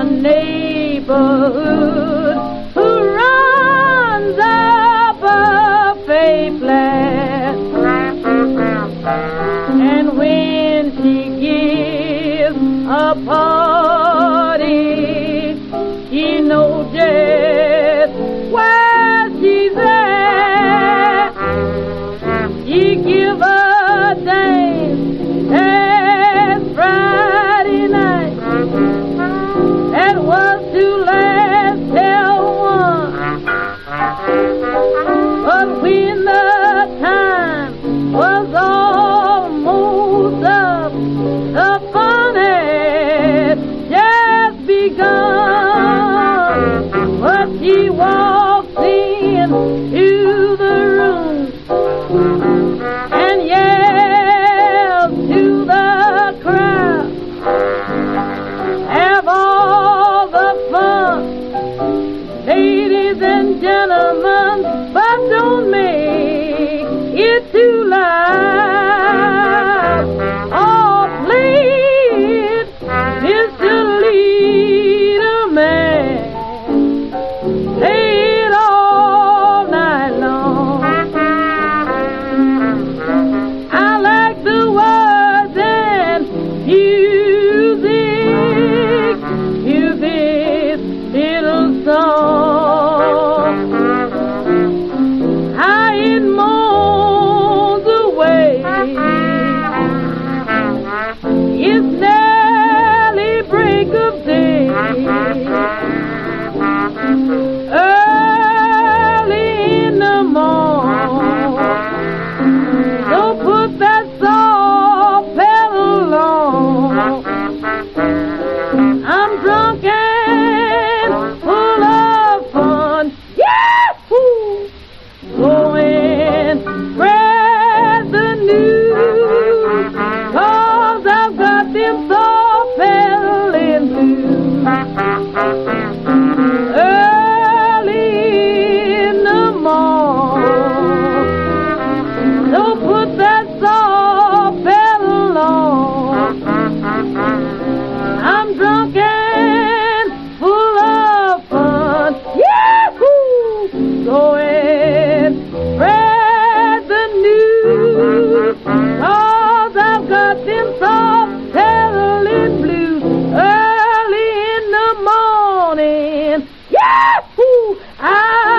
our neighborhood who runs a buffet flat. And when she gives a party, she knows just where she's at. She give a dance last Friday night. That was to last till 1. But when the time was almost up, the fun had just begun. But she walks in to the room and yells to the crowd, "Have all the fun, ladies and gentlemen, but don't make it too loud. Oh, please, Mr. Leader Man, play it all night long. I like the words and music to this little song. How it moans away. It's nearly break of day. Early in the morning. So put that soft pedal on. I'm drunk and full of fun. Yahoo! Go and spread the news, 'cause I've got them soft pedaling blues. Early in the morning. So put that soft pedal on. I'm drunk and full of fun. Yahoo! Go and spread the news, 'cause I've got them soft pedaling blues. Early in the morning. Yahoo!